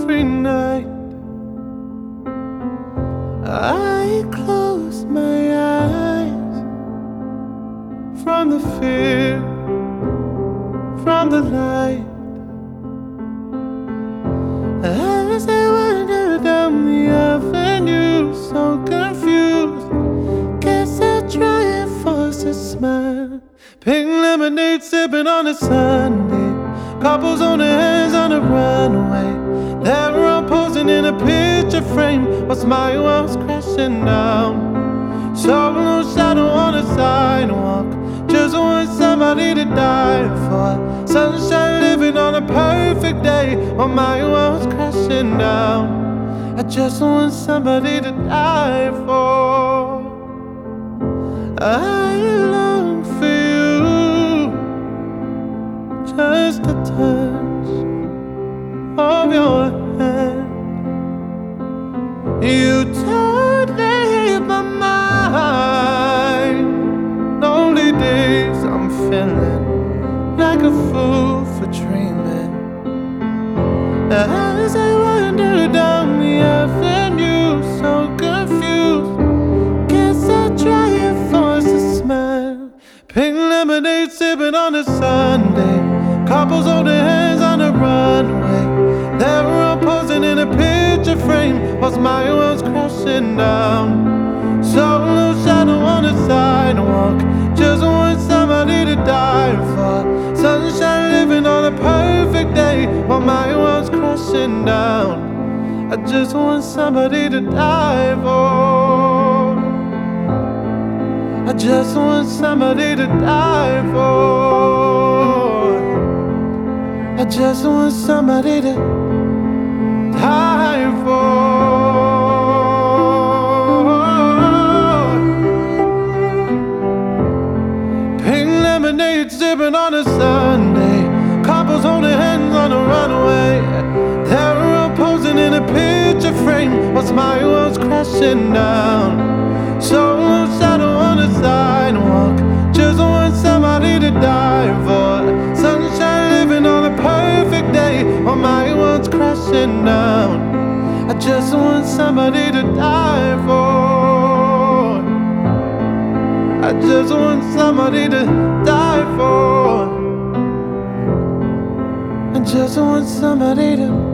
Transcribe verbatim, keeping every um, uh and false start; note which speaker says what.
Speaker 1: every night I close my eyes from the fear, from the light. As I wander down the avenue, so confused, guess I'll try and force a smile. Pink lemonade sipping on a Sunday, couples on their hands on a runway. They're all posing in a picture frame whilst my world's crashing down. Solo shadow on a sidewalk, just want somebody to die for. Sunshine living on a perfect day while my world's crashing down. I just want somebody to die for. I long for you, just a touch of your hand. You totally my mind. Lonely days I'm feeling like a fool for dreaming. As I wander down the avenue, so confused, guess I'll try and force a smile. Pink lemonade sipping on a Sunday, couples hold their hands on a runway. They're all posing in a picture frame whilst my world's crashing down. Solo shadow on a sidewalk, just want somebody to die for. Sunshine living on a perfect day while my world's crashing down. I just want somebody to die for. I just want somebody to die for. I just want somebody to die for. Pink lemonade sipping on a Sunday, couples holding hands on a runway. They're all posing in a picture frame whilst my world's crashing down. Solo shadow on a sidewalk, just want somebody to die for. Sunshine living on a perfect day while my world's crashing down. I just want somebody to die for. I just want somebody to die for. I just want somebody to